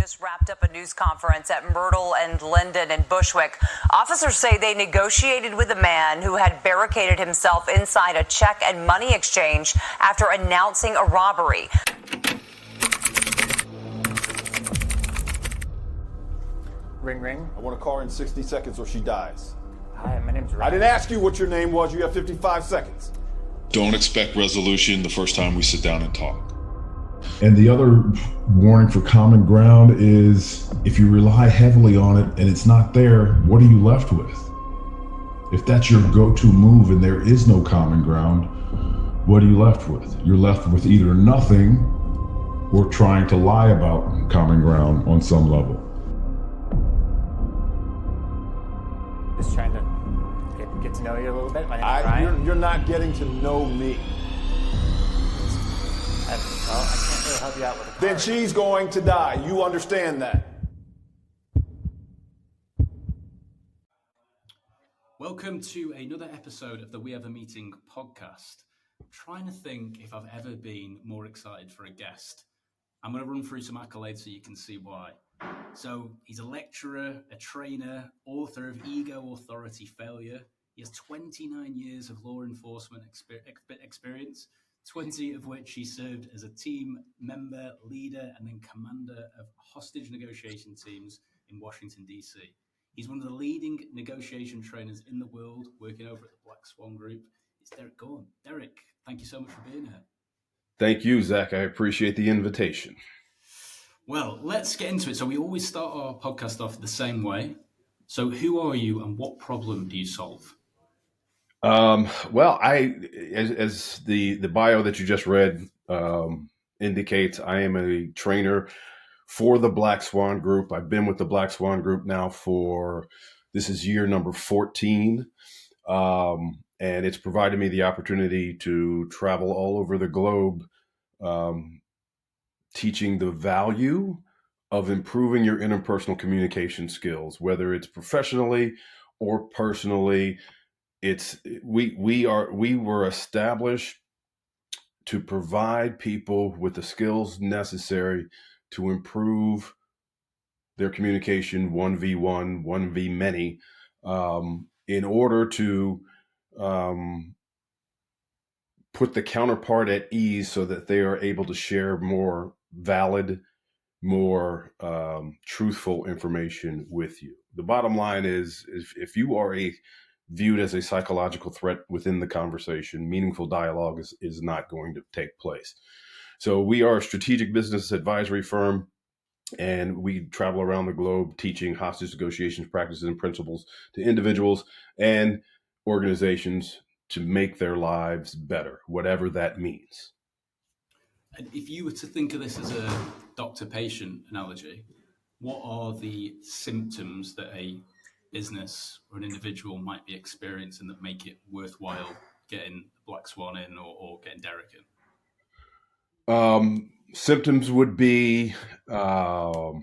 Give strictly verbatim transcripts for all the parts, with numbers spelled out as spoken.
just wrapped up a news conference at Myrtle and Linden in Bushwick. Officers say they negotiated with a man who had barricaded himself inside a check and money exchange after announcing a robbery. Ring, ring. I want to call her in sixty seconds or she dies. Hi, my name's Ryan. I didn't ask you what your name was. You have fifty-five seconds. Don't expect resolution the first time we sit down and talk. And the other warning for common ground is if you rely heavily on it and it's not there, what are you left with? If that's your go-to move and there is no common ground, what are you left with? You're left with either nothing or trying to lie about common ground on some level. Just trying to get, get to know you a little bit. My name's I, Ryan. you're, you're not getting to know me. I, well, I can't really help you out with a Then card. she's going to die. You understand that. Welcome to another episode of the We Have a Meeting podcast. I'm trying to think if I've ever been more excited for a guest. I'm going to run through some accolades so you can see why. So he's a lecturer, a trainer, author of Ego, Authority, Failure. He has twenty-nine years of law enforcement exper- experience, twenty of which he served as a team member, leader, and then commander of hostage negotiation teams in Washington, D C. He's one of the leading negotiation trainers in the world, working over at the Black Swan Group. It's Derek Gorn. Derek, thank you so much for being here. Thank you, Zach. I appreciate the invitation. Well, let's get into it. So we always start our podcast off the same way. So who are you and what problem do you solve? Um, well, I, as, as the, the bio that you just read um, indicates, I am a trainer for the Black Swan Group. I've been with the Black Swan Group now for, this is year number fourteen. Um, and it's provided me the opportunity to travel all over the globe, um, teaching the value of improving your interpersonal communication skills, whether it's professionally or personally. It's we we are we were established to provide people with the skills necessary to improve their communication one v one, one v many, um, in order to um, put the counterpart at ease so that they are able to share more valid, more um, truthful information with you. The bottom line is, is if you are a viewed as a psychological threat within the conversation, meaningful dialogue is, is not going to take place. So we are a strategic business advisory firm, and we travel around the globe teaching hostage negotiations practices and principles to individuals and organizations to make their lives better, whatever that means. And if you were to think of this as a doctor-patient analogy, what are the symptoms that a business or an individual might be experiencing that make it worthwhile getting Black Swan in or, or getting Derek in? Um, symptoms would be um,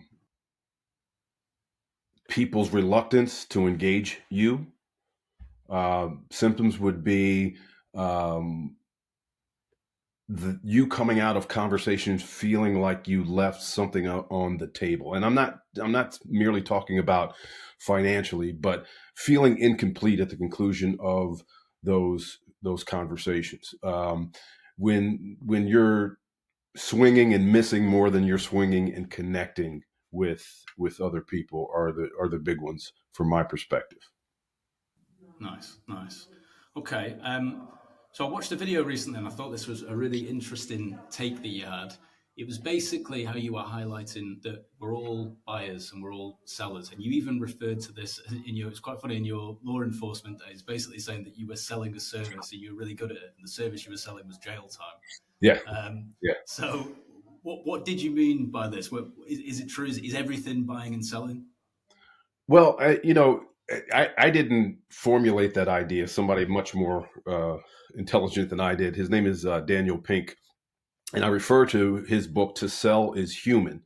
people's reluctance to engage you. Uh, symptoms would be um, the, you coming out of conversations feeling like you left something out on the table. And I'm not I'm not merely talking about financially, but feeling incomplete at the conclusion of those those conversations. Um, when when you're swinging and missing more than you're swinging and connecting with with other people are the are the big ones from my perspective. Nice, nice. Okay, um, so I watched a video recently and I thought this was a really interesting take that you had. It was basically how you were highlighting that we're all buyers and we're all sellers. And you even referred to this in your, it's quite funny, in your law enforcement days, basically saying that you were selling a service and you were really good at it. And the service you were selling was jail time. Yeah. Um, yeah. So what what did you mean by this? What, is, is it true? Is, is everything buying and selling? Well, I, you know, I, I didn't formulate that idea. Somebody much more uh, intelligent than I did. His name is uh, Daniel Pink. And I refer to his book, To Sell is Human.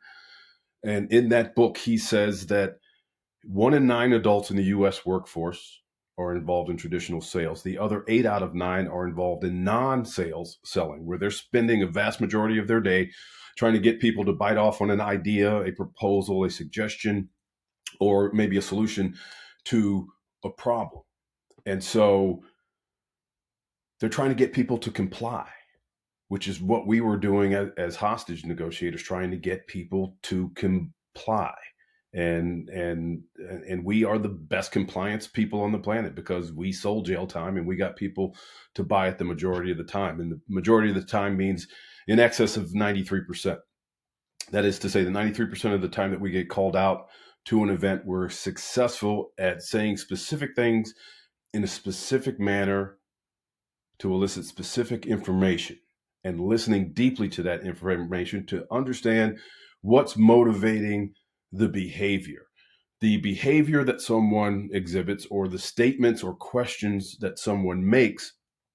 And in that book, he says that one in nine adults in the U S workforce are involved in traditional sales. The other eight out of nine are involved in non-sales selling, where they're spending a vast majority of their day trying to get people to bite off on an idea, a proposal, a suggestion, or maybe a solution to a problem. And so they're trying to get people to comply, which is what we were doing as, as hostage negotiators, trying to get people to comply. And and and we are the best compliance people on the planet because we sold jail time and we got people to buy it the majority of the time. And the majority of the time means in excess of ninety-three percent. That is to say that ninety-three percent of the time that we get called out to an event, we're successful at saying specific things in a specific manner to elicit specific information and listening deeply to that information to understand what's motivating the behavior. The behavior that someone exhibits or the statements or questions that someone makes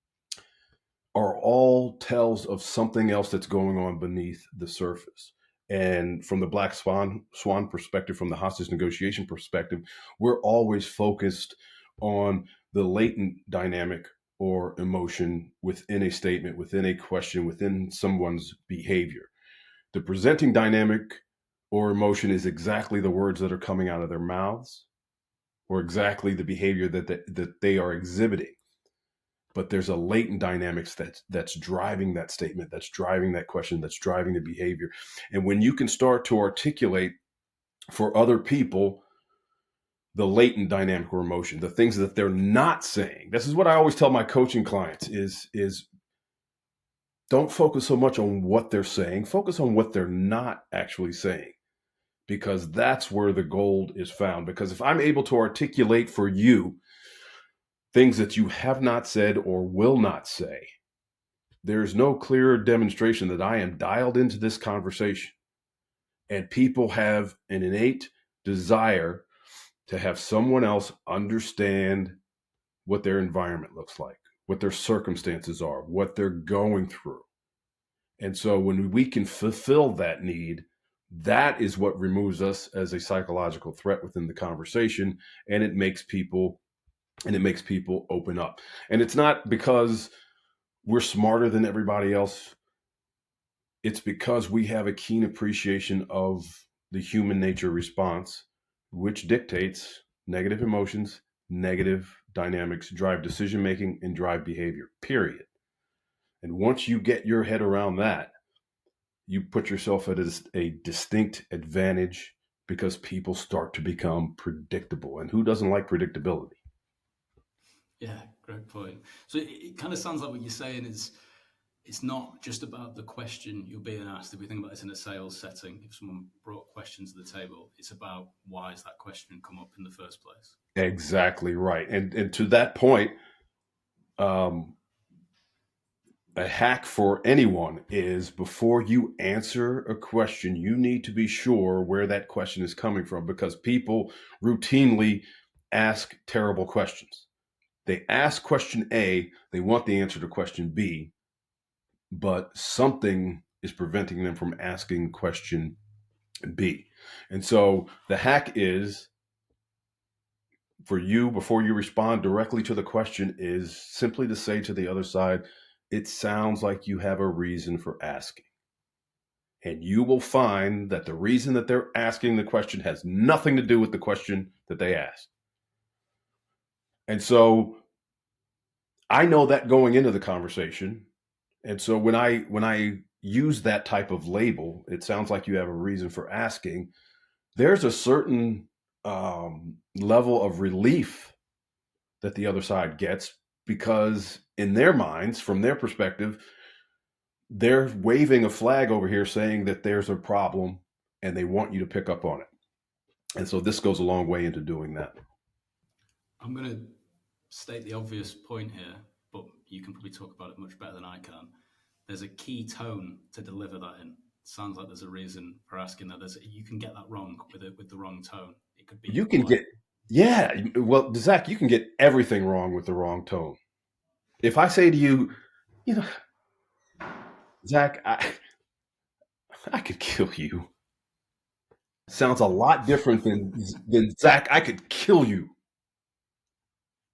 are all tells of something else that's going on beneath the surface. And from the Black Swan, Swan perspective, from the hostage negotiation perspective, we're always focused on the latent dynamic or emotion within a statement, within a question, within someone's behavior. The presenting dynamic or emotion is exactly the words that are coming out of their mouths or exactly the behavior that, that, that they are exhibiting. But there's a latent dynamics that's, that's driving that statement, that's driving that question, that's driving the behavior. And when you can start to articulate for other people the latent dynamic or emotion, the things that they're not saying. This is what I always tell my coaching clients is, is don't focus so much on what they're saying, focus on what they're not actually saying, because that's where the gold is found. Because if I'm able to articulate for you things that you have not said or will not say, there's no clearer demonstration that I am dialed into this conversation. And people have an innate desire to have someone else understand what their environment looks like, what their circumstances are, what they're going through. And so when we can fulfill that need, that is what removes us as a psychological threat within the conversation. And it makes people, and it makes people open up. And it's not because we're smarter than everybody else. It's because we have a keen appreciation of the human nature response, which dictates negative emotions, negative dynamics, drive decision-making, and drive behavior, period. And once you get your head around that, you put yourself at a, a distinct advantage because people start to become predictable. And who doesn't like predictability? Yeah, great point. So it, it kind of sounds like what you're saying is it's not just about the question you're being asked. If we think about this in a sales setting, if someone brought questions to the table, it's about why has that question come up in the first place? Exactly right. And and to that point, um, a hack for anyone is before you answer a question, you need to be sure where that question is coming from, because people routinely ask terrible questions. They ask question A, they want the answer to question B, but something is preventing them from asking question B. And so the hack is for you, before you respond directly to the question, is simply to say to the other side, it sounds like you have a reason for asking. And you will find that the reason that they're asking the question has nothing to do with the question that they asked. And so I know that going into the conversation. And so when I when I use that type of label, it sounds like you have a reason for asking, there's a certain um, level of relief that the other side gets, because in their minds, from their perspective, they're waving a flag over here saying that there's a problem and they want you to pick up on it. And so this goes a long way into doing that. I'm going to state the obvious point here, but you can probably talk about it much better than I can. There's a key tone to deliver that in. Sounds like there's a reason for asking that. There's, you can get that wrong with it with the wrong tone. It could be you can polite. get yeah. Well, Zach, you can get everything wrong with the wrong tone. If I say to you, you know, Zach, I I could kill you. Sounds a lot different than than Zach, I could kill you.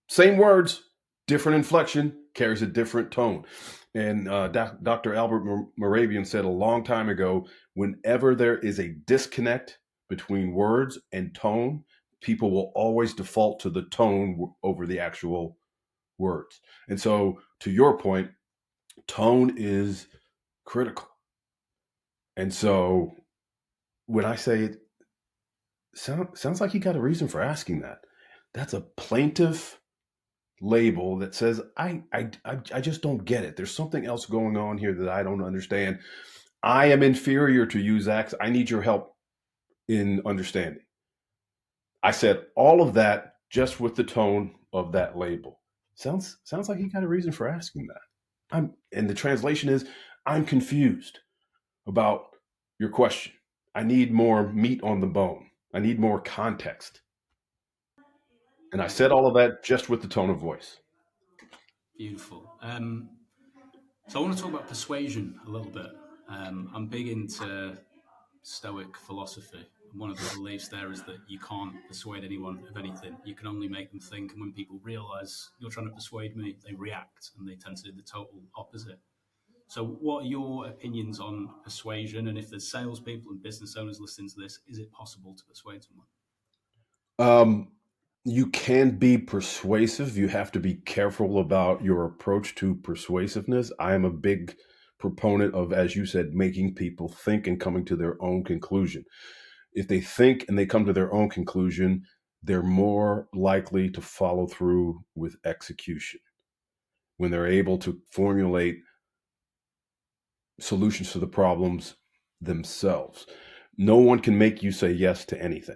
Same words, different inflection, carries a different tone. And uh, doc, Doctor Albert Moravian said a long time ago, whenever there is a disconnect between words and tone, people will always default to the tone over the actual words. And so, to your point, tone is critical. And so, when I say it sound, sounds like you got a reason for asking that, that's a plaintive label that says, I, I, I, I just don't get it. There's something else going on here that I don't understand. I am inferior to you, Zach. I need your help in understanding. I said all of that just with the tone of that label. Sounds sounds like you got a reason for asking that. I'm, and the translation is, I'm confused about your question. I need more meat on the bone. I need more context. And I said all of that just with the tone of voice. Beautiful. Um, so I want to talk about persuasion a little bit. Um, I'm big into Stoic philosophy. One of the beliefs there is that you can't persuade anyone of anything. You can only make them think. And when people realize you're trying to persuade me, they react and they tend to do the total opposite. So what are your opinions on persuasion? And if there's salespeople and business owners listening to this, is it possible to persuade someone? Um, you can be persuasive. You have to be careful about your approach to persuasiveness. I am a big proponent of, as you said, making people think and coming to their own conclusion. If they think and they come to their own conclusion, they're more likely to follow through with execution when they're able to formulate solutions to the problems themselves. No one can make you say yes to anything.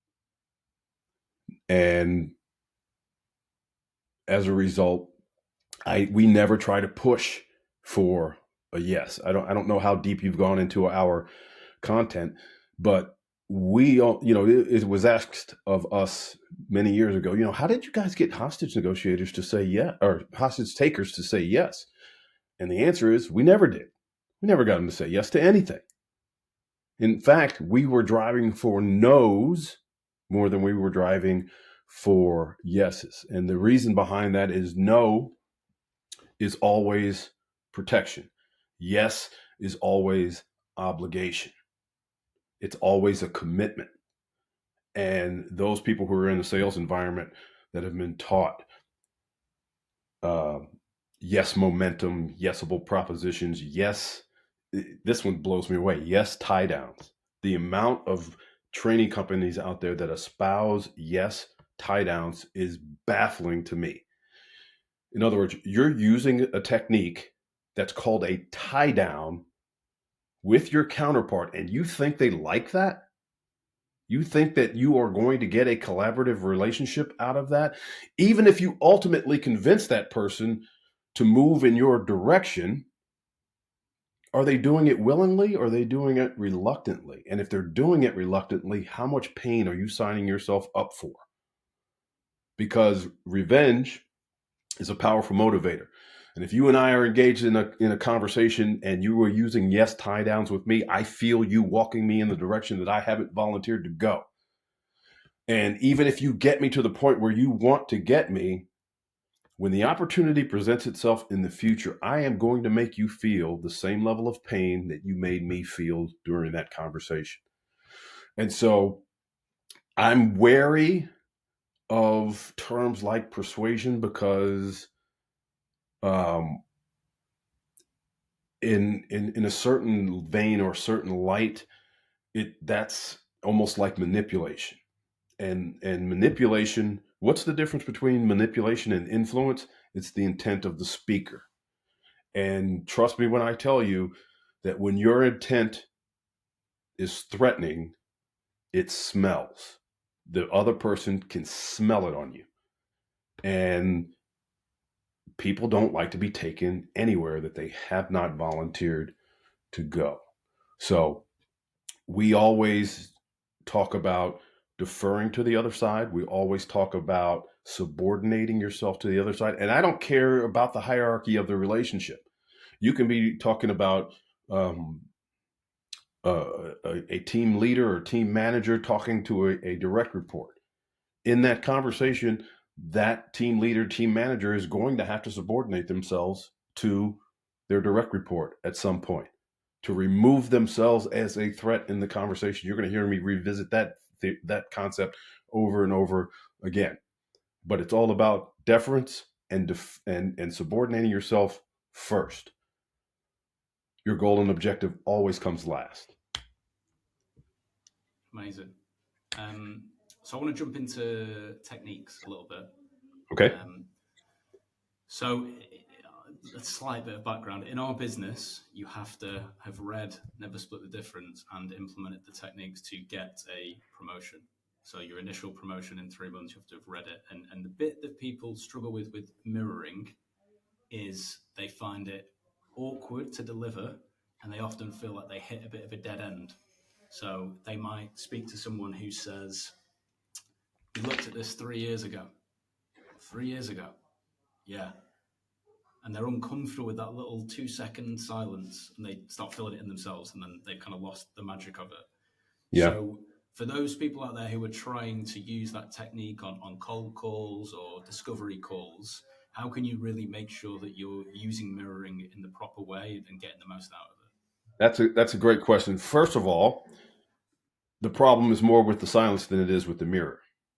And as a result, I we never try to push for a yes. I don't I don't know how deep you've gone into our content, but we all, you know, it, it was asked of us many years ago, you know, how did you guys get hostage negotiators to say yes, or hostage takers to say yes? And the answer is, we never did. We never got them to say yes to anything. In fact, we were driving for no's more than we were driving for yeses. And the reason behind that is no is always protection. Yes is always obligation. It's always a commitment. And those people who are in the sales environment that have been taught uh, yes momentum, yesable propositions, yes, this one blows me away, yes tie downs. The amount of training companies out there that espouse yes tie downs is baffling to me. In other words, you're using a technique that's called a tie down with your counterpart, and you think they like that? You think that you are going to get a collaborative relationship out of that? Even if you ultimately convince that person to move in your direction, are they doing it willingly or are they doing it reluctantly? And if they're doing it reluctantly, how much pain are you signing yourself up for? Because revenge is a powerful motivator. And if you and I are engaged in a in a conversation and you are using yes tie downs with me, I feel you walking me in the direction that I haven't volunteered to go. And even if you get me to the point where you want to get me, when the opportunity presents itself in the future, I am going to make you feel the same level of pain that you made me feel during that conversation. And so I'm wary of terms like persuasion because um, in, in, in a certain vein or certain light, it that's almost like manipulation. And, and manipulation, what's the difference between manipulation and influence? It's the intent of the speaker. And trust me when I tell you that when your intent is threatening, it smells. The other person can smell it on you. And people don't like to be taken anywhere that they have not volunteered to go. So we always talk about deferring to the other side. We always talk about subordinating yourself to the other side. And I don't care about the hierarchy of the relationship. You can be talking about um, uh, a, a team leader or team manager talking to a, a direct report. In that conversation, that team leader, team manager is going to have to subordinate themselves to their direct report at some point to remove themselves as a threat in the conversation. You're going to hear me revisit that th- that concept over and over again. But it's all about deference and def- and and subordinating yourself first. Your goal and objective always comes last. Amazing. Um, so I want to jump into techniques a little bit. Okay. Um, so a slight bit of background. In our business, you have to have read Never Split the Difference and implemented the techniques to get a promotion. So your initial promotion in three months, you have to have read it. And, and the bit that people struggle with with mirroring is they find it awkward to deliver, and they often feel like they hit a bit of a dead end. So they might speak to someone who says, "You looked at this three years ago." Three years ago. Yeah. And they're uncomfortable with that little two second silence, and they start filling it in themselves, and then they've kind of lost the magic of it. Yeah. So for those people out there who are trying to use that technique on, on cold calls or discovery calls, how can you really make sure that you're using mirroring in the proper way and getting the most out of it? That's a that's a great question. First of all, the problem is more with the silence than it is with the mirror.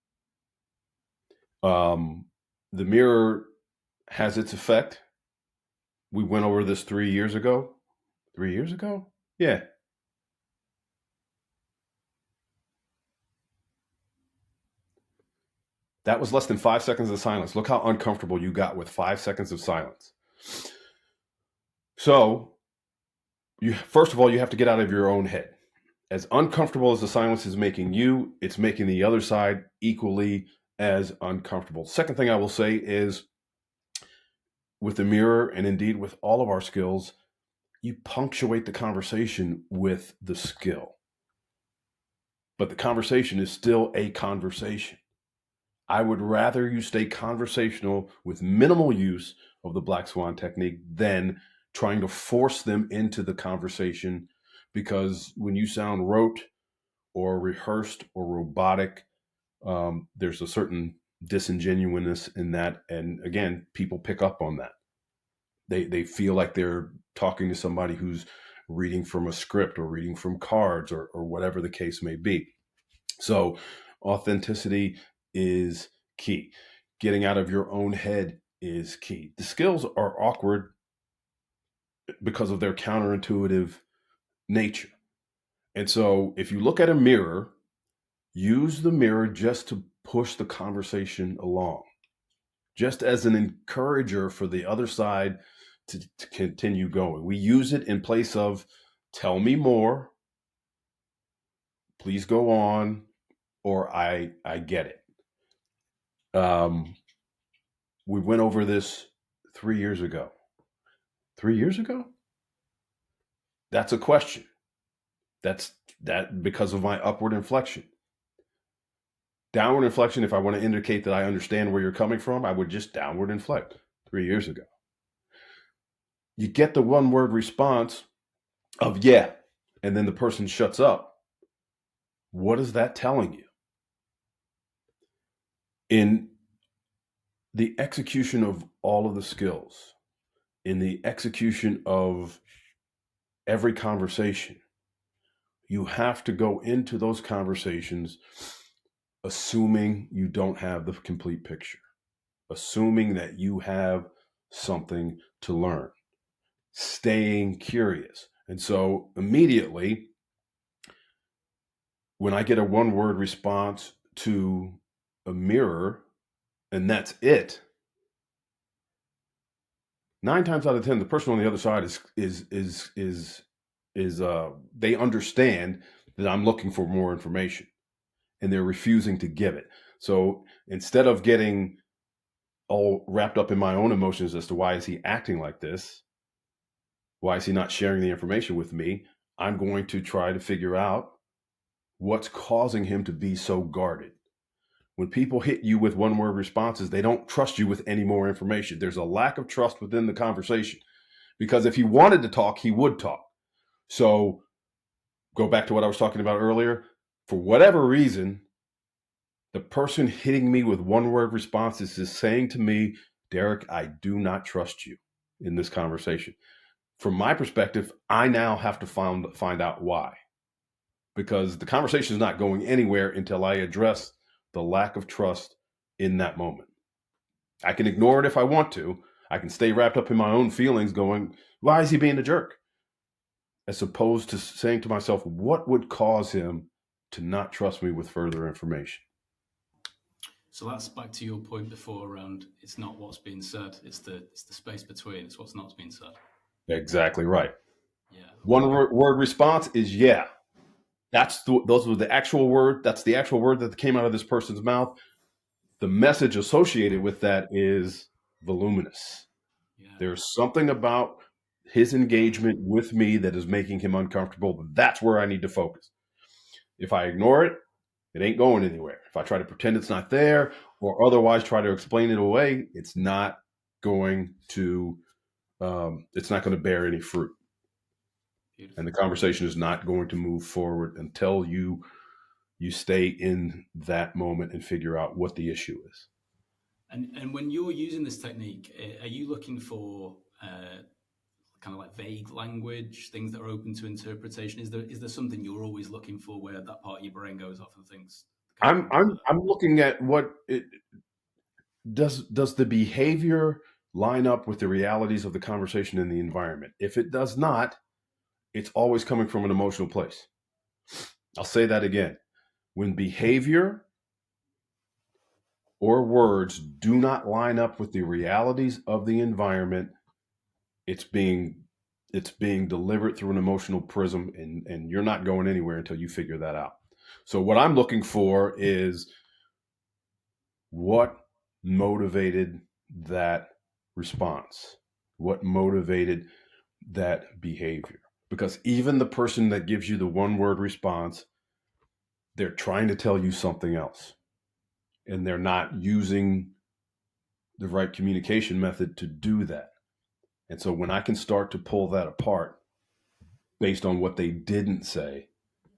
Um, the mirror has its effect. We went over this three years ago. Three years ago? Yeah. That was less than five seconds of silence. Look how uncomfortable you got with five seconds of silence. So, you first of all, you have to get out of your own head. As uncomfortable as the silence is making you, it's making the other side equally as uncomfortable. Second thing I will say is, with the mirror, and indeed with all of our skills, you punctuate the conversation with the skill. But the conversation is still a conversation. I would rather you stay conversational with minimal use of the Black Swan technique than trying to force them into the conversation, because when you sound rote or rehearsed or robotic, um, there's a certain disingenuousness in that. And again, people pick up on that. They they feel like they're talking to somebody who's reading from a script or reading from cards or, or whatever the case may be. So authenticity is key. Getting out of your own head is key. The skills are awkward because of their counterintuitive nature. And so if you look at a mirror, use the mirror just to push the conversation along, just as an encourager for the other side to, to continue going. We use it in place of, tell me more, please go on, or I I get it. Um, we went over this three years ago. Three years ago? That's a question. That's that because of my upward inflection. Downward inflection, if I want to indicate that I understand where you're coming from, I would just downward inflect three years ago. You get the one word response of yeah, and then the person shuts up. What is that telling you? In the execution of all of the skills, in the execution of every conversation, you have to go into those conversations assuming you don't have the complete picture, assuming that you have something to learn, staying curious. And so immediately, when I get a one-word response to a mirror, and that's it, nine times out of ten, the person on the other side is is is is is uh they understand that I'm looking for more information, and they're refusing to give it. So instead of getting all wrapped up in my own emotions as to why is he acting like this, why is he not sharing the information with me, I'm going to try to figure out what's causing him to be so guarded. When people hit you with one word responses, they don't trust you with any more information. There's a lack of trust within the conversation, because if he wanted to talk, he would talk. So go back to what I was talking about earlier. For whatever reason, The person hitting me with one word responses is saying to me, Derek, I do not trust you in this conversation. From my perspective, I now have to find, find out why. Because the conversation is not going anywhere until I address the lack of trust in that moment. I can ignore it if I want to. I can stay wrapped up in my own feelings going, why is he being a jerk? As opposed to saying to myself, what would cause him to not trust me with further information? So that's back to your point before around it's not what's being said, it's the it's the space between, it's what's not being said. Exactly right. Yeah. One word, word response is yeah. That's the, those were the actual word. That's the actual word that came out of this person's mouth. The message associated with that is voluminous. Yeah. There's something about his engagement with me that is making him uncomfortable. That's where I need to focus. If I ignore it, it ain't going anywhere. If I try to pretend it's not there or otherwise try to explain it away, it's not going to, um, it's not going to bear any fruit. Beautiful. And the conversation is not going to move forward until you, you stay in that moment and figure out what the issue is. And and when you're using this technique, are you looking for uh, kind of like vague language, things that are open to interpretation? Is there is there something you're always looking for where that part of your brain goes off and thinks? I'm I'm I'm looking at what it does. Does the behavior line up with the realities of the conversation and the environment? If it does not, it's always coming from an emotional place. I'll say that again. When behavior or words do not line up with the realities of the environment, it's being it's being delivered through an emotional prism, and, and you're not going anywhere until you figure that out. So what I'm looking for is what motivated that response? What motivated that behavior? Because even the person that gives you the one word response, they're trying to tell you something else. And they're not using the right communication method to do that. And so when I can start to pull that apart based on what they didn't say,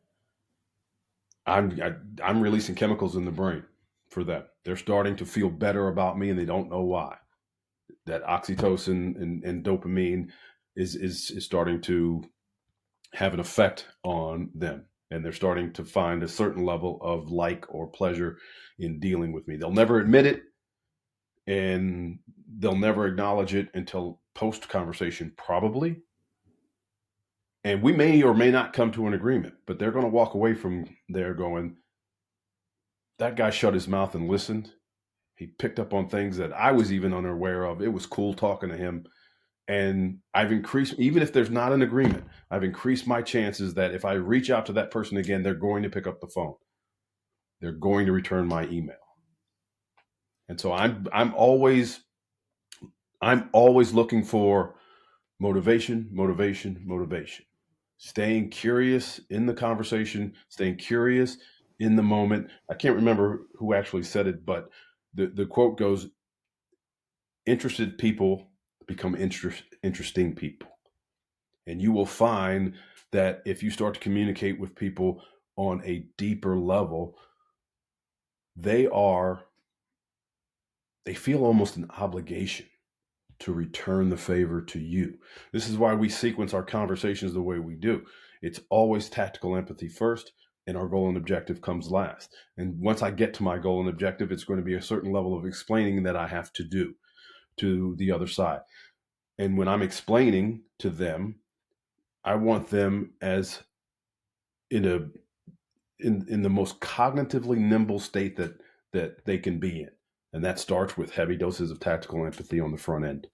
I'm I, I'm releasing chemicals in the brain for them. They're starting to feel better about me, and they don't know why. That oxytocin and, and dopamine is, is is starting to have an effect on them, and they're starting to find a certain level of like or pleasure in dealing with me. They'll never admit it, and they'll never acknowledge it until post-conversation, probably. And we may or may not come to an agreement, but they're going to walk away from there going, that guy shut his mouth and listened. He picked up on things that I was even unaware of. It was cool talking to him. And I've increased, even if there's not an agreement, I've increased my chances that if I reach out to that person again, they're going to pick up the phone. They're going to return my email. And so I'm I'm always I'm always looking for motivation, motivation, motivation. Staying curious in the conversation, staying curious in the moment. I can't remember who actually said it, but the, the quote goes, interested people become interest, interesting people. And you will find that if you start to communicate with people on a deeper level, they are, they feel almost an obligation to return the favor to you. This is why we sequence our conversations the way we do. It's always tactical empathy first, and our goal and objective comes last. And once I get to my goal and objective, it's going to be a certain level of explaining that I have to do to the other side. And when I'm explaining to them, I want them as in a in in the most cognitively nimble state that that they can be in. And that starts with heavy doses of tactical empathy on the front end.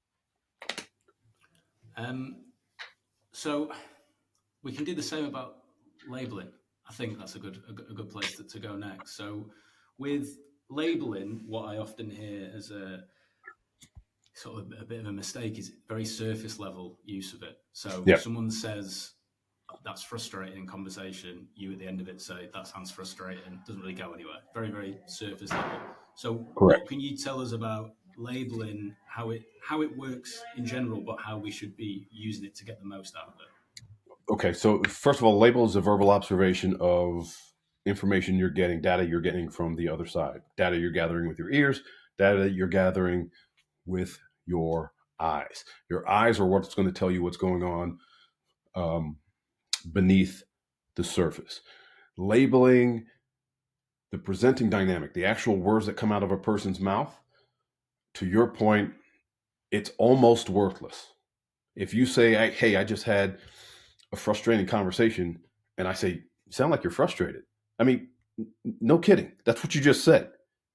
Um, so we can do the same about labeling. I think that's a good a good, a good place to, to go next. So with labeling, what I often hear as a sort of a bit of a mistake is very surface level use of it. So Yep. if someone says, that's frustrating in conversation, you at the end of it say, that sounds frustrating, doesn't really go anywhere. Very, very surface level. So Correct. what can you tell us about labeling, how it how it works in general, but how we should be using it to get the most out of it? Okay, so first of all, label is a verbal observation of information you're getting, data you're getting from the other side, data you're gathering with your ears, data you're gathering with your eyes. Your eyes are what's going to tell you what's going on um, beneath the surface. Labeling, the presenting dynamic, the actual words that come out of a person's mouth, to your point, it's almost worthless. If you say, hey, I just had a frustrating conversation, and I say, you sound like you're frustrated. I mean, no kidding. That's what you just said.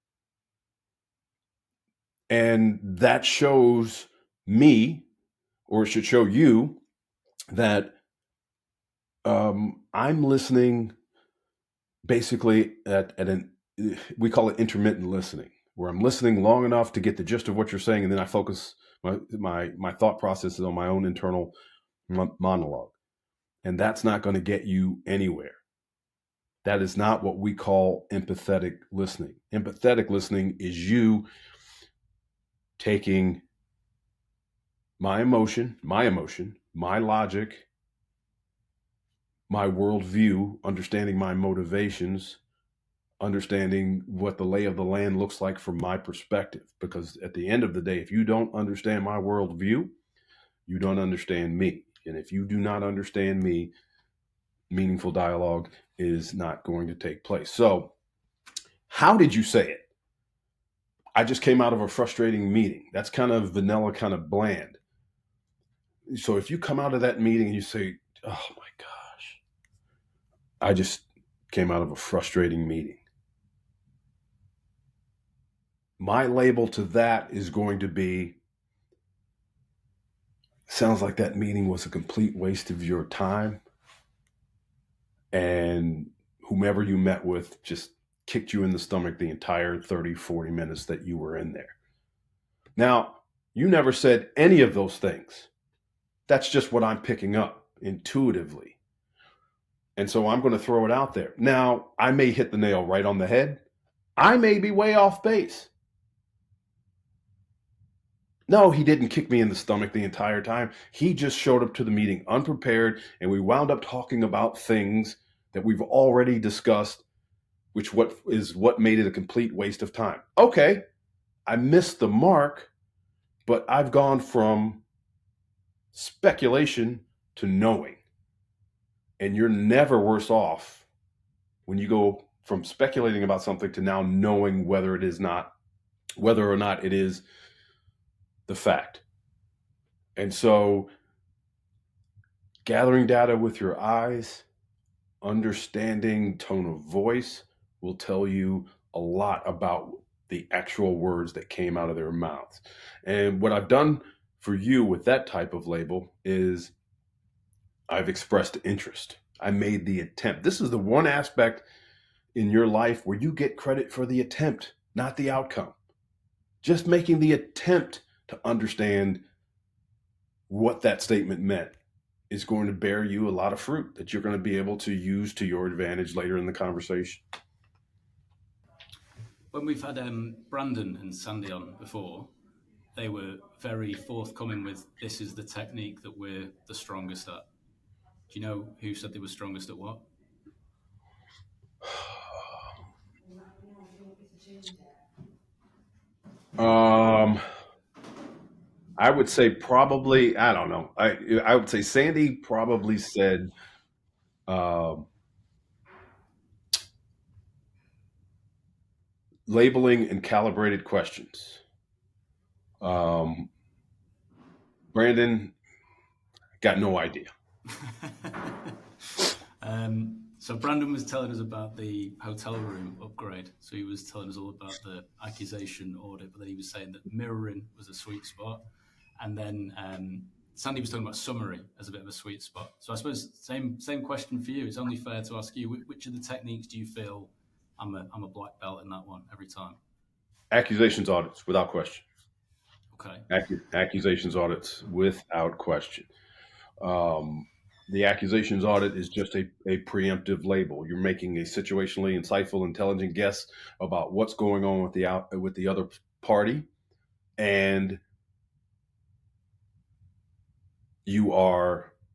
And that shows me, or it should show you, that um, I'm listening basically at, at an, we call it intermittent listening, where I'm listening long enough to get the gist of what you're saying, and then I focus my my my thought processes on my own internal monologue. And that's not going to get you anywhere. That is not what we call empathetic listening. Empathetic listening is you taking my emotion, my emotion, my logic, my worldview, understanding my motivations, understanding what the lay of the land looks like from my perspective. Because at the end of the day, if you don't understand my worldview, you don't understand me. And if you do not understand me, meaningful dialogue is not going to take place. So how did you say it? I just came out of a frustrating meeting. That's kind of vanilla, kind of bland. So if you come out of that meeting and you say, oh my gosh, I just came out of a frustrating meeting. My label to that is going to be, sounds like that meeting was a complete waste of your time. And whomever you met with just kicked you in the stomach the entire thirty, forty minutes that you were in there. Now, you never said any of those things. That's just what I'm picking up intuitively. And so I'm going to throw it out there. Now, I may hit the nail right on the head. I may be way off base. No, he didn't kick me in the stomach the entire time. He just showed up to the meeting unprepared, and we wound up talking about things that we've already discussed, which what is what made it a complete waste of time. Okay, I missed the mark, but I've gone from speculation to knowing. And you're never worse off when you go from speculating about something to now knowing whether it is not, whether or not it is the fact. And so gathering data with your eyes, understanding tone of voice will tell you a lot about the actual words that came out of their mouths. And what I've done for you with that type of label is I've expressed interest. I made the attempt. This is the one aspect in your life where you get credit for the attempt, not the outcome. Just making the attempt to understand what that statement meant is going to bear you a lot of fruit that you're going to be able to use to your advantage later in the conversation. When we've had um, Brandon and Sandy on before, they were very forthcoming with, this is the technique that we're the strongest at. Do you know who said they were strongest at what? Um, I would say probably, I don't know. I I would say Sandy probably said um, labeling and calibrated questions. Um, Brandon, got no idea. um, so Brandon was telling us about the hotel room upgrade. So he was telling us all about the accusation audit, but then he was saying that mirroring was a sweet spot. And then um, Sandy was talking about summary as a bit of a sweet spot. So I suppose same same question for you. It's only fair to ask you, which of the techniques do you feel I'm a I'm a black belt in that one every time? Accusations audits, without question. Okay. Accu- accusations audits, without question. Um, the accusations audit is just a, a preemptive label. You're making a situationally insightful, intelligent guess about what's going on with the out, with the other party, and you are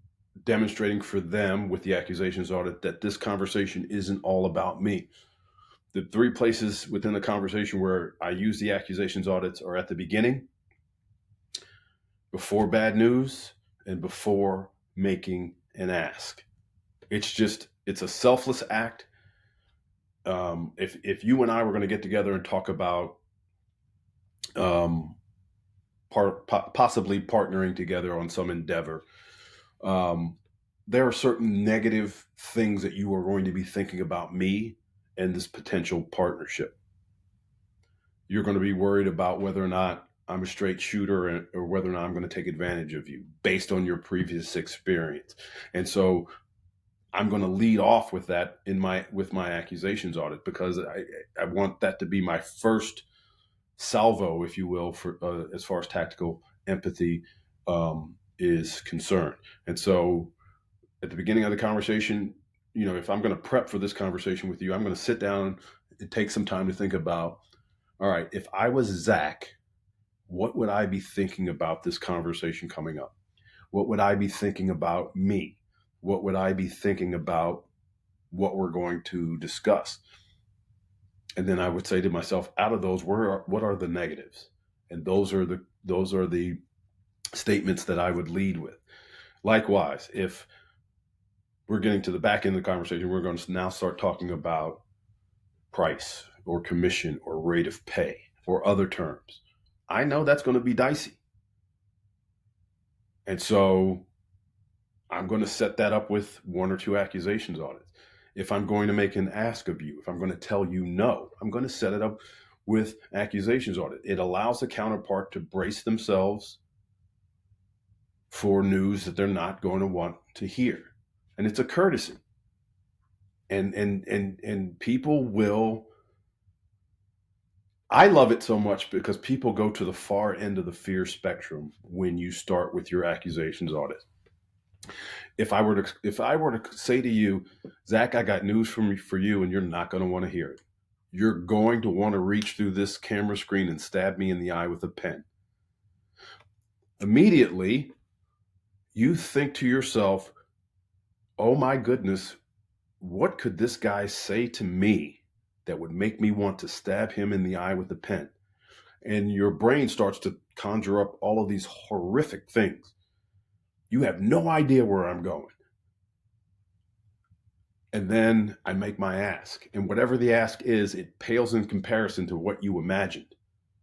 demonstrating for them with the accusations audit that this conversation isn't all about me. The three places within the conversation where I use the accusations audits are at the beginning, before bad news, and before making an ask. It's just, it's a selfless act. Um, if if you and I were going to get together and talk about um, part, po- possibly partnering together on some endeavor, um, there are certain negative things that you are going to be thinking about me and this potential partnership. You're going to be worried about whether or not I'm a straight shooter or whether or not I'm going to take advantage of you based on your previous experience. And so I'm going to lead off with that in my with my accusations audit, because I, I want that to be my first salvo, if you will, for uh, as far as tactical empathy um, is concerned. And so at the beginning of the conversation, you know, if I'm going to prep for this conversation with you, I'm going to sit down and take some time to think about, all right, if I was Zach, what would I be thinking about this conversation coming up? What would I be thinking about me? What would I be thinking about what we're going to discuss? And then I would say to myself, out of those, where are, what are the negatives? And those are the those are the statements that I would lead with. Likewise, if we're getting to the back end of the conversation, we're going to now start talking about price or commission or rate of pay or other terms. I know that's going to be dicey. And so I'm going to set that up with one or two accusations audits. If I'm going to make an ask of you, if I'm going to tell you no, I'm going to set it up with accusations audit. It allows the counterpart to brace themselves for news that they're not going to want to hear. And it's a courtesy. And and and and people will, I love it so much because people go to the far end of the fear spectrum when you start with your accusations audit. If I were to if I were to say to you, Zach, I got news from for you, and you're not going to want to hear it. You're going to want to reach through this camera screen and stab me in the eye with a pen. Immediately, you think to yourself, oh my goodness, what could this guy say to me that would make me want to stab him in the eye with a pen? And your brain starts to conjure up all of these horrific things. You have no idea where I'm going. And then I make my ask. And whatever the ask is, it pales in comparison to what you imagined.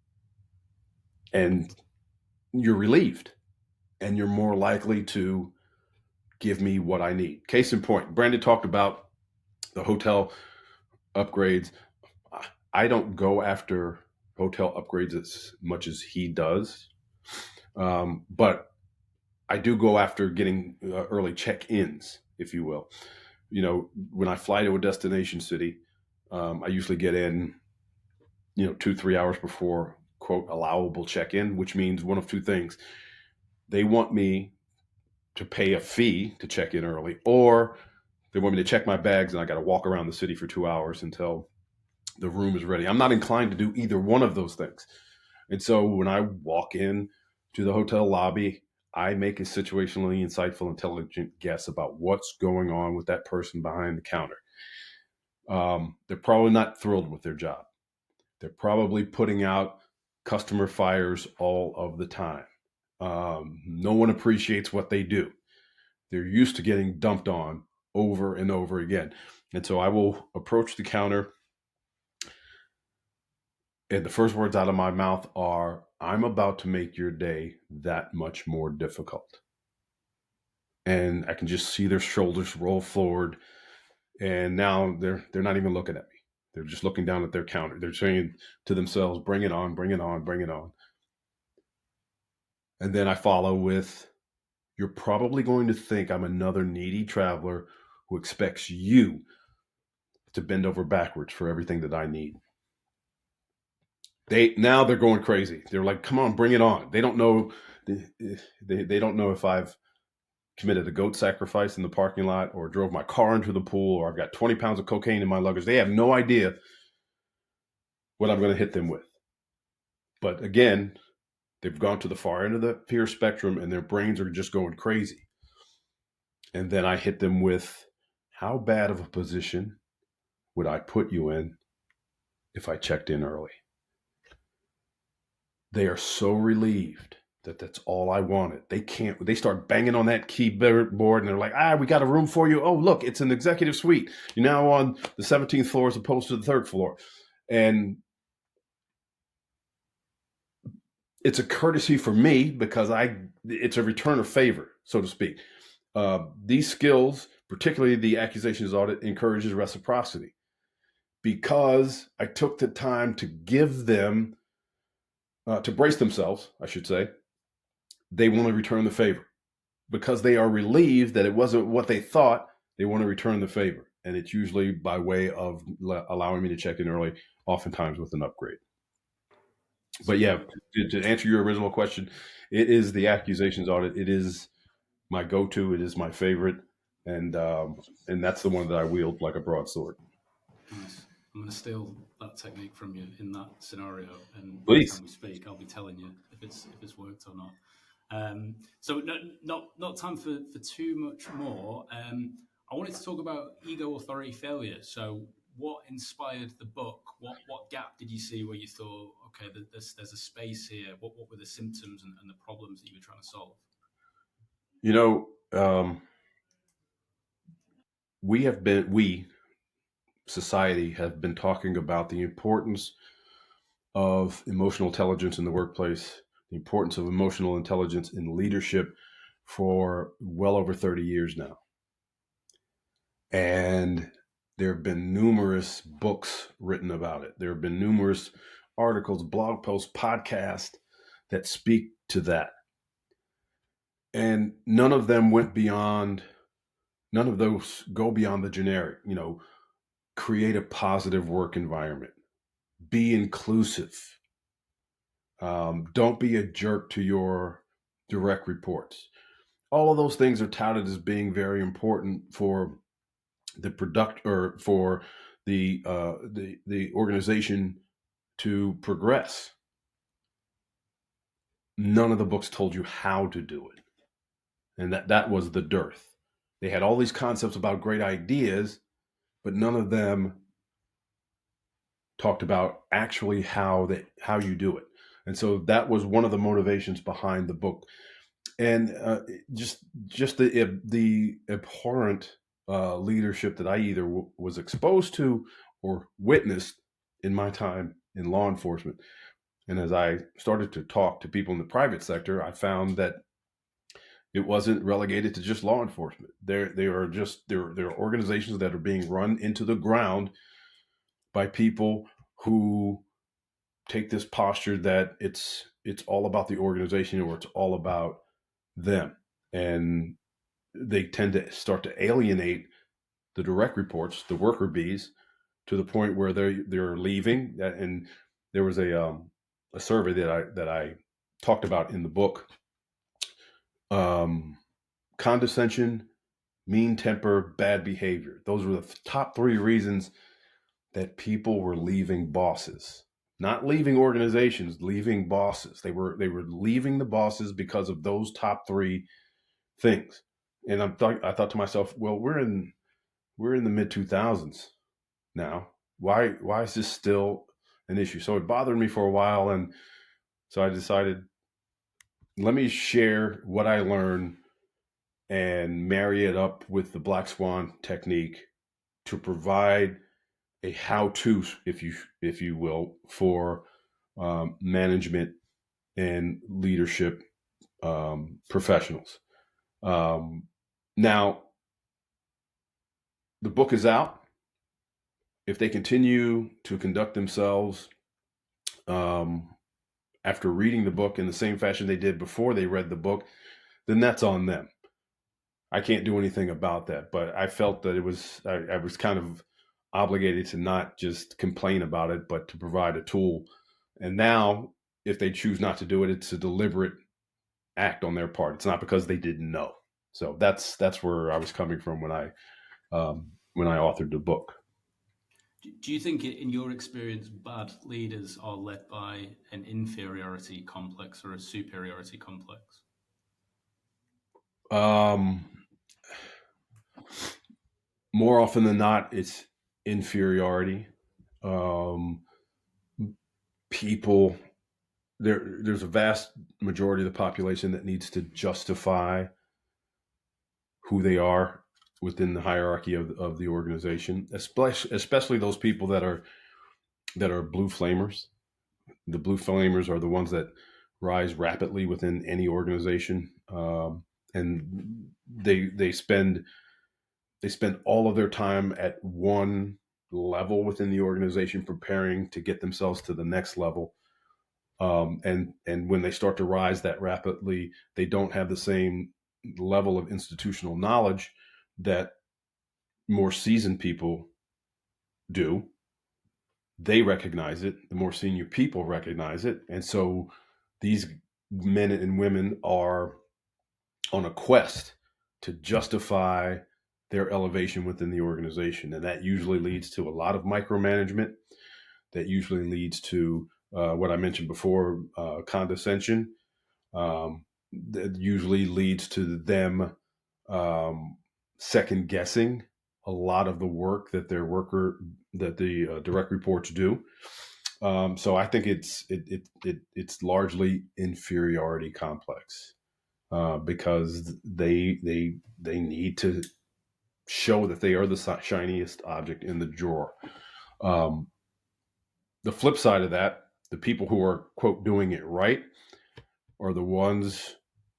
And you're relieved. And you're more likely to give me what I need. Case in point, Brandon talked about the hotel upgrades. I don't go after hotel upgrades as much as he does. Um, but I do go after getting uh, early check-ins, if you will. You know, when I fly to a destination city, um, I usually get in, you know, two, three hours before, quote, allowable check-in, which means one of two things. They want me to pay a fee to check in early, or they want me to check my bags and I got to walk around the city for two hours until the room is ready. I'm not inclined to do either one of those things. And so when I walk in to the hotel lobby, I make a situationally insightful, intelligent guess about what's going on with that person behind the counter. Um, they're probably not thrilled with their job. They're probably putting out customer fires all of the time. Um, no one appreciates what they do. They're used to getting dumped on over and over again. And so I will approach the counter, and the first words out of my mouth are, I'm about to make your day that much more difficult. And I can just see their shoulders roll forward. And now they're they're not even looking at me. They're just looking down at their counter. They're saying to themselves, bring it on, bring it on, bring it on. And then I follow with, you're probably going to think I'm another needy traveler who expects you to bend over backwards for everything that I need. They now they're going crazy. They're like, come on, bring it on. They don't know they, they, they don't know if I've committed a goat sacrifice in the parking lot or drove my car into the pool or I've got twenty pounds of cocaine in my luggage. They have no idea what I'm going to hit them with. But again, they've gone to the far end of the fear spectrum and their brains are just going crazy. And then I hit them with, how bad of a position would I put you in if I checked in early? They are so relieved that that's all I wanted. They can't, they start banging on that keyboard and they're like, ah, we got a room for you. Oh, look, it's an executive suite. You're now on the seventeenth floor as opposed to the third floor. And it's a courtesy for me because I, it's a return of favor, so to speak. Uh, these skills, particularly the accusations audit, encourages reciprocity because I took the time to give them, uh, to brace themselves, I should say. They want to return the favor because they are relieved that it wasn't what they thought. They want to return the favor. And it's usually by way of allowing me to check in early, oftentimes with an upgrade. But yeah, to, to answer your original question, it is the accusations audit. It is my go-to. It is my favorite. And um, and that's the one that I wield like a broadsword. Nice. I'm going to steal that technique from you in that scenario. And Please. Next time we speak, I'll be telling you if it's if it's worked or not. Um, so no, not not time for, for too much more. Um, I wanted to talk about ego, authority, failure. So what inspired the book? What what gap did you see where you thought, okay, there's there's a space here? What what were the symptoms and, and the problems that you were trying to solve? You know, um, we have been we society have been talking about the importance of emotional intelligence in the workplace, the importance of emotional intelligence in leadership for well over thirty years now. And there have been numerous books written about it. There have been numerous articles, blog posts, podcasts that speak to that. And none of them went beyond, none of those go beyond the generic, you know, create a positive work environment, be inclusive. Um, don't be a jerk to your direct reports. All of those things are touted as being very important for the product or for the uh, the the organization to progress. None of the books told you how to do it, and that that was the dearth. They had all these concepts about great ideas, but none of them talked about actually how that how you do it. And so that was one of the motivations behind the book, and uh, just just the the abhorrent uh, leadership that I either w- was exposed to or witnessed in my time in law enforcement. And as I started to talk to people in the private sector, I found that it wasn't relegated to just law enforcement. There, they are just there. There are organizations that are being run into the ground by people who take this posture that it's it's all about the organization or it's all about them, and they tend to start to alienate the direct reports, the worker bees, to the point where they they're leaving. And there was a um, a survey that I that I talked about in the book. Um, condescension, mean temper, bad behavior. Those were the top three reasons that people were leaving bosses. Not leaving organizations, leaving bosses. They were they were leaving the bosses because of those top three things. And I'm th- I thought to myself, well, we're in we're in the mid two thousands now. Why why is this still an issue? So it bothered me for a while, and so I decided, let me share what I learned and marry it up with the Black Swan technique to provide a how-to, if you if you will, for um, management and leadership um, professionals. Um, now, the book is out. If they continue to conduct themselves um, after reading the book in the same fashion they did before they read the book, then that's on them. I can't do anything about that. But I felt that it was I, I was kind of obligated to not just complain about it, but to provide a tool. And now, if they choose not to do it, it's a deliberate act on their part. It's not because they didn't know. So that's that's where I was coming from when I um, when I authored the book. Do you think, in your experience, bad leaders are led by an inferiority complex or a superiority complex? Um, more often than not, it's inferiority. Um, people, there, there's a vast majority of the population that needs to justify who they are within the hierarchy of, of the organization, especially, especially those people that are that are blue flamers. The blue flamers are the ones that rise rapidly within any organization, um, and they they spend they spend all of their time at one level within the organization, preparing to get themselves to the next level. Um, and and when they start to rise that rapidly, they don't have the same level of institutional knowledge that more seasoned people do. They recognize it. The more senior people recognize it. And so these men and women are on a quest to justify their elevation within the organization. And that usually leads to a lot of micromanagement. That usually leads to uh, what I mentioned before, uh, condescension. Um, that usually leads to them um, second guessing a lot of the work that their worker, that the uh, direct reports do. Um, so I think it's it, it it it's largely inferiority complex uh, because they they they need to show that they are the shiniest object in the drawer. Um, the flip side of that, the people who are, quote, doing it right are the ones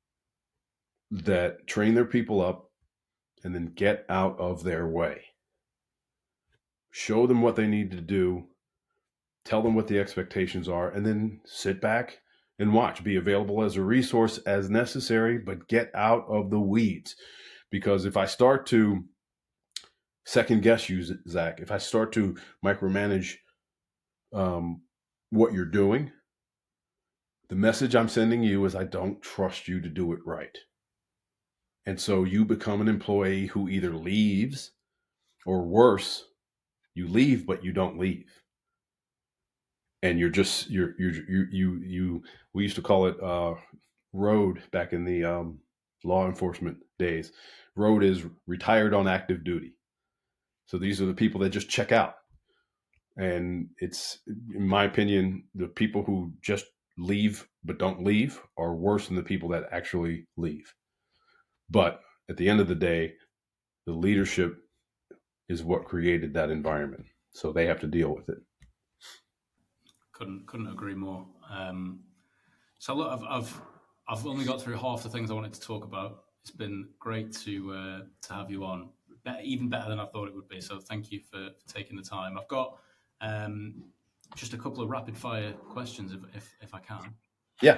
that train their people up and then get out of their way. Show them what they need to do, tell them what the expectations are, and then sit back and watch. Be available as a resource as necessary, but get out of the weeds. Because if I start to second guess you, Zach, if I start to micromanage um, what you're doing, the message I'm sending you is I don't trust you to do it right. And so you become an employee who either leaves, or worse, you leave, but you don't leave. And you're just, you're, you're, you, you, you, we used to call it uh, road back in the um, law enforcement days. Road is retired on active duty. So these are the people that just check out. And it's, in my opinion, the people who just leave but don't leave are worse than the people that actually leave. But at the end of the day, the leadership is what created that environment. So they have to deal with it. Couldn't couldn't agree more. Um, so look, I've, I've I've only got through half the things I wanted to talk about. It's been great to uh, to have you on, Be- even better than I thought it would be. So thank you for, for taking the time. I've got um, just a couple of rapid fire questions, if if, if I can. Yeah.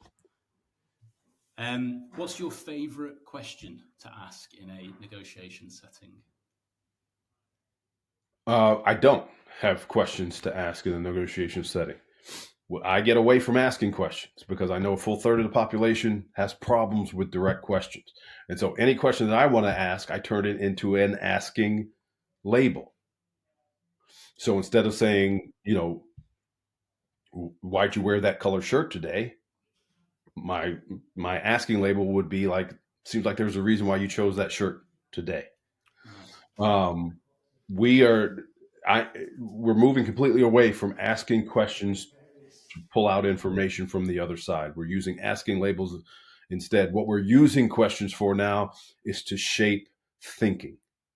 Um, what's your favourite question to ask in a negotiation setting? Uh, I don't have questions to ask in a negotiation setting. I get away from asking questions because I know a full third of the population has problems with direct questions. And so any question that I want to ask, I turn it into an asking label. So instead of saying, you know, why'd you wear that color shirt today? My my asking label would be like, seems like there's a reason why you chose that shirt today. Um, we are, I we're moving completely away from asking questions to pull out information from the other side. We're using asking labels instead. What we're using questions for now is to shape thinking.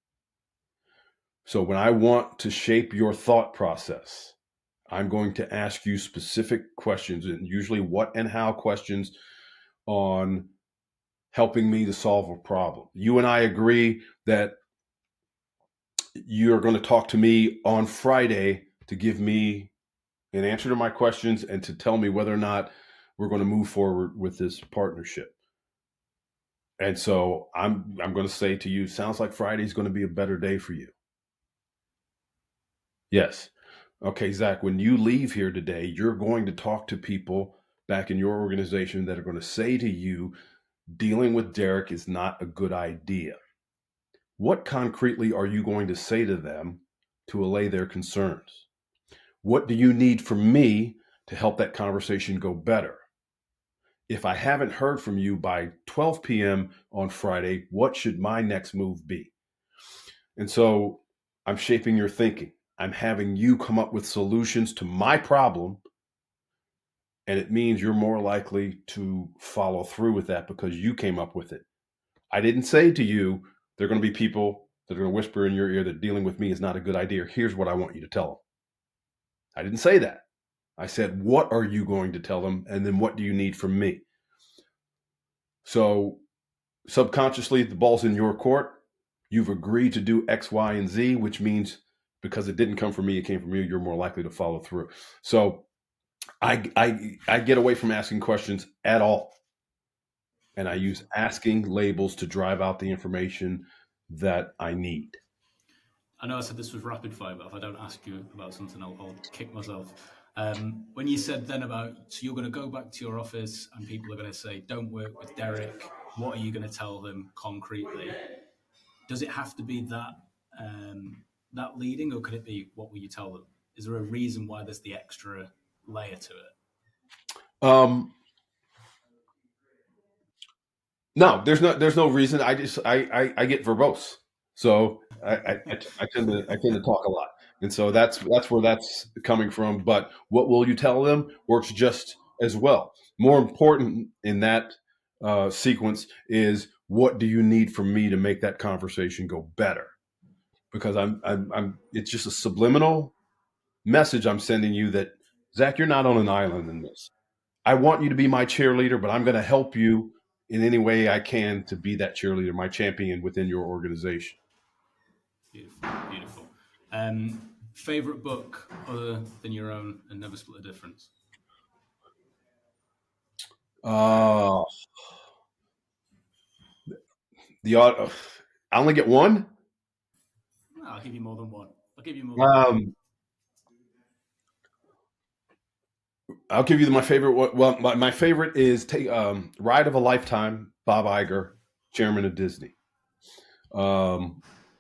So when I want to shape your thought process, I'm going to ask you specific questions, and usually what and how questions on helping me to solve a problem. You and I agree that you're going to talk to me on Friday to give me an answer to my questions and to tell me whether or not we're going to move forward with this partnership. And so I'm I'm going to say to you, sounds like Friday's going to be a better day for you. Yes. Okay, Zach, when you leave here today, you're going to talk to people back in your organization that are going to say to you, dealing with Derek is not a good idea. What concretely are you going to say to them to allay their concerns? What do you need from me to help that conversation go better? If I haven't heard from you by twelve p.m. on Friday, what should my next move be? And so I'm shaping your thinking. I'm having you come up with solutions to my problem. And it means you're more likely to follow through with that because you came up with it. I didn't say to you, there are going to be people that are going to whisper in your ear that dealing with me is not a good idea. Here's what I want you to tell them. I didn't say that. I said, what are you going to tell them? And then what do you need from me? So subconsciously, the ball's in your court. You've agreed to do X, Y, and Z, which means because it didn't come from me, it came from you, you're more likely to follow through. So I, I, I get away from asking questions at all. And I use asking labels to drive out the information that I need. I know I said this was rapid fire, but if I don't ask you about something, I'll, I'll kick myself. Um, when you said then about, so you're going to go back to your office and people are going to say, don't work with Derek. What are you going to tell them concretely? Does it have to be that um, that leading, or could it be what will you tell them? Is there a reason why there's the extra layer to it? Um, no, there's no there's no reason. I just I I, I get verbose, so I, I I tend to I tend to talk a lot, and so that's that's where that's coming from. But what will you tell them works just as well. More important in that uh, sequence is, what do you need from me to make that conversation go better? Because I'm, I'm, I'm, it's just a subliminal message I'm sending you that, Zach, you're not on an island in this. I want you to be my cheerleader, but I'm going to help you in any way I can to be that cheerleader, my champion within your organization. Beautiful, beautiful. Um, favorite book other than your own and Never Split a Difference? Uh, the uh, I only get one. I'll give you more than one. I'll give you more. Than Um, one. I'll give you my favorite. Well, my, my favorite is take, um, Ride of a Lifetime, Bob Iger, chairman of Disney. Um,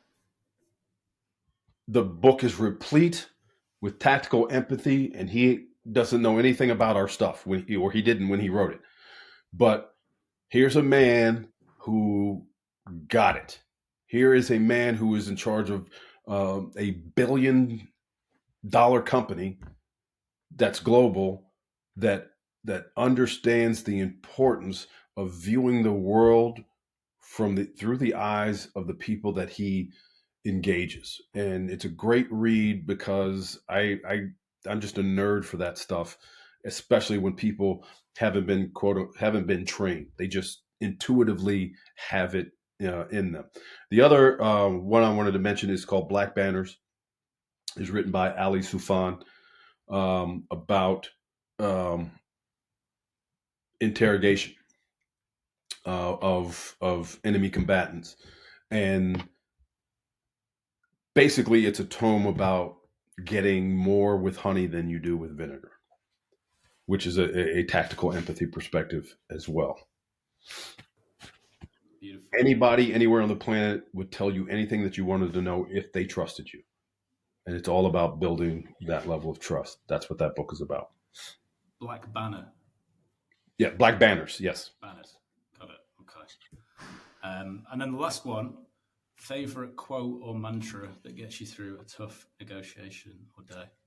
the book is replete with tactical empathy, and he doesn't know anything about our stuff, when he, or he didn't when he wrote it. But here's a man who got it. Here is a man who is in charge of uh, a billion dollar company that's global, that that understands the importance of viewing the world from the through the eyes of the people that he engages. And it's a great read because I, I I'm just a nerd for that stuff, especially when people haven't been quote haven't been trained. They just intuitively have it uh, in them. The other uh, one I wanted to mention is called Black Banners. It's written by Ali Soufan, um, about um, interrogation uh, of of enemy combatants, and basically it's a tome about getting more with honey than you do with vinegar, which is a, a tactical empathy perspective as well. Beautiful. Anybody anywhere on the planet would tell you anything that you wanted to know if they trusted you. And it's all about building that level of trust. That's what that book is about. Black Banner. Yeah, Black Banners, yes. Banners. Got it. Okay. Um, and then the last one, favorite quote or mantra that gets you through a tough negotiation or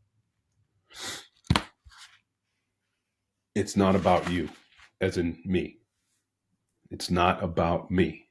day? It's not about you, as in me. It's not about me.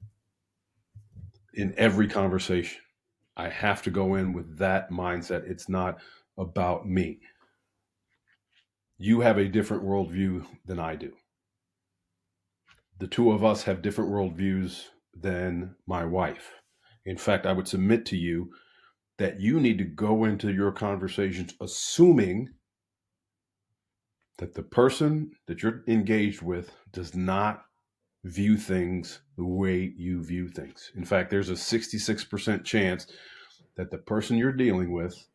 In every conversation, I have to go in with that mindset. It's not about me. You have a different worldview than I do. The two of us have different worldviews than my wife. In fact, I would submit to you that you need to go into your conversations assuming that the person that you're engaged with does not view things the way you view things. In fact, there's a sixty-six percent chance that the person you're dealing with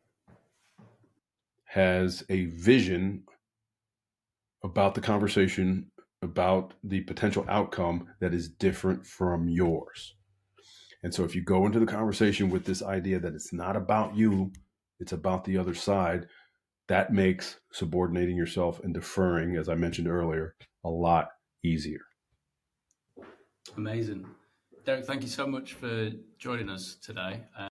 has a vision about the conversation, about the potential outcome that is different from yours. And so if you go into the conversation with this idea that it's not about you, it's about the other side, that makes subordinating yourself and deferring, as I mentioned earlier, a lot easier. Amazing. Derek, thank you so much for joining us today.